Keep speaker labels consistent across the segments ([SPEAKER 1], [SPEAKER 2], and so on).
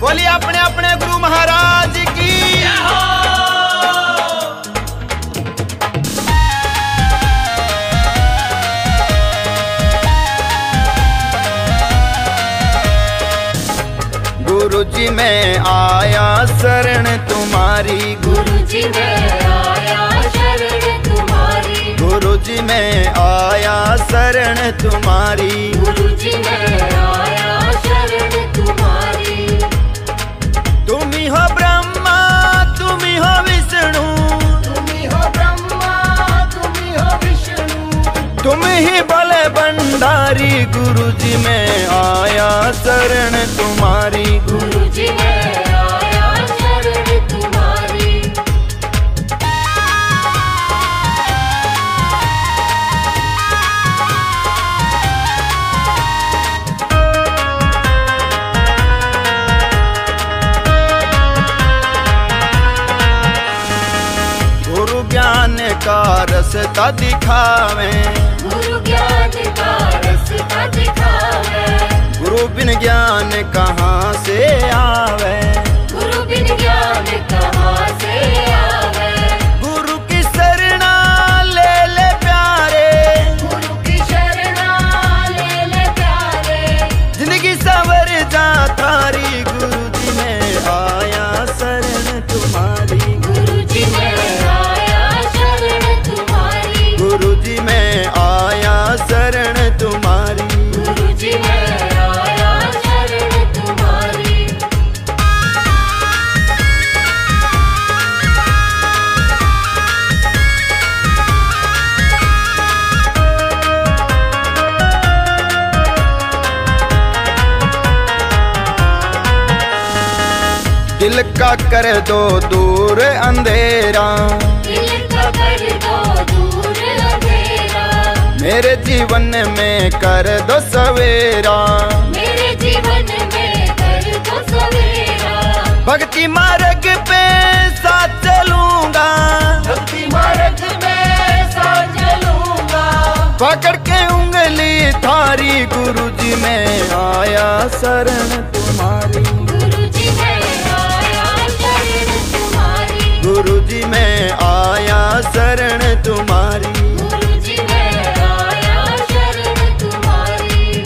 [SPEAKER 1] बोलिए अपने अपने गुरु महाराज की। गुरुजी मैं आया शरण तुम्हारी,
[SPEAKER 2] गुरुजी मैं आया शरण तुम्हारी,
[SPEAKER 1] गुरुजी मैं आया शरण तुम्हारी,
[SPEAKER 2] गुरुजी मैं आया शरण तुम्हारी।
[SPEAKER 1] तुम ही हो ब्रह्मा तुम ही हो विष्णु,
[SPEAKER 2] तुम ही हो ब्रह्मा तुम ही हो विष्णु,
[SPEAKER 1] तुम ही भले भंडारी। गुरुजी मैं आया शरण तुम्हारी,
[SPEAKER 2] गुरुजी मैं आया शरण तुम्हारी।
[SPEAKER 1] गुरु ज्ञान का रस्ता दिखावे,
[SPEAKER 2] गुरु ज्ञान का रास्ता दिखावे,
[SPEAKER 1] गुरु बिन ज्ञान कहाँ से आवे,
[SPEAKER 2] गुरु बिन ज्ञान कहाँ से आवे।
[SPEAKER 1] गुरु की शरणा ले ले प्यारे,
[SPEAKER 2] गुरु की शरणा ले ले प्यारे,
[SPEAKER 1] जिंदगी संवर जा थारी। गुरुजी मैं आया शरण तुम्हारी,
[SPEAKER 2] गुरुजी मैं आया शरण तुम्हारी,
[SPEAKER 1] गुरुजी मैं आया शरण तुम्हारी।
[SPEAKER 2] गुरुजी मैं आया शरण तुम्हारी।
[SPEAKER 1] दिल का कर दो दूर अंधेरा,
[SPEAKER 2] दिल का कर दो दूर अंधेरा,
[SPEAKER 1] मेरे जीवन में कर दो सवेरा।
[SPEAKER 2] मेरे जीवन में कर दो सवेरा,
[SPEAKER 1] भक्ति मार्ग पे साथ चलूंगा,
[SPEAKER 2] भक्ति मार्ग में साथ चलूंगा,
[SPEAKER 1] पकड़ के उंगली थारी। गुरुजी मैं आया शरण तुम्हारी,
[SPEAKER 2] गुरुजी मैं आया शरण तुम्हारी,
[SPEAKER 1] गुरुजी मैं आया शरण तुम्हारी।
[SPEAKER 2] गुरुजी मैं आया शरण तुम्हारी।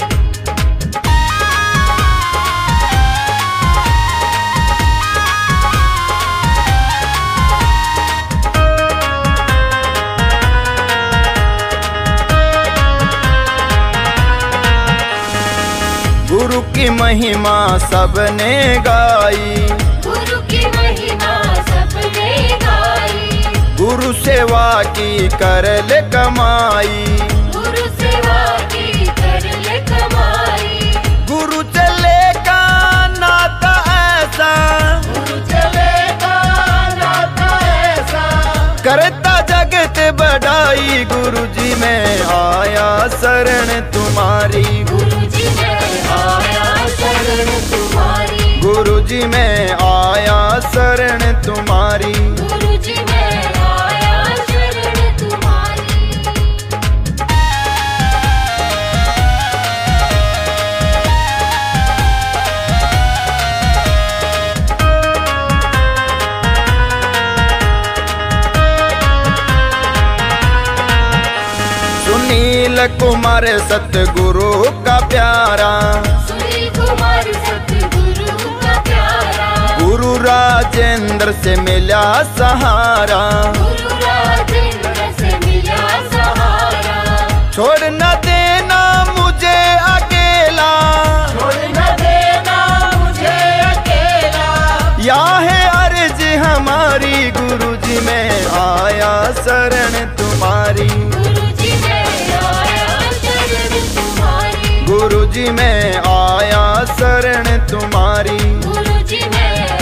[SPEAKER 1] गुरु की महिमा सबने गाई,
[SPEAKER 2] गुरु की महिमा सबने गाई,
[SPEAKER 1] गुरु सेवा की कर ले कमाई,
[SPEAKER 2] गुरु सेवा की कर ले कमाई,
[SPEAKER 1] गुरु चले का नाता ऐसा,
[SPEAKER 2] गुरु चलेगा नाता ऐसा,
[SPEAKER 1] करता जगत बढ़ाई। गुरुजी मैं आया शरण तुम्हारी,
[SPEAKER 2] गुरुजी मैं आया शरण तुम्हारी,
[SPEAKER 1] गुरुजी मैं आया शरण तुम्हारी।
[SPEAKER 2] गुरुजी मैं आया शरण तुम्हारी।
[SPEAKER 1] सुनील कुमार सतगुरु का प्यारा,
[SPEAKER 2] सुनील कुमार सतगुरु का प्यारा,
[SPEAKER 1] गुरु राजेंद्र से मिला सहारा।
[SPEAKER 2] गुरु राजेंद्र से मिला सहारा,
[SPEAKER 1] छोड़ न देना मुझे अकेला,
[SPEAKER 2] छोड़ न देना मुझे अकेला,
[SPEAKER 1] या है अर्ज हमारी। गुरुजी मैं आया शरण तुम्हारी,
[SPEAKER 2] गुरुजी मैं आया शरण तुम्हारी,
[SPEAKER 1] गुरुजी मैं आया शरण तुम्हारी।
[SPEAKER 2] गुरुजी मैं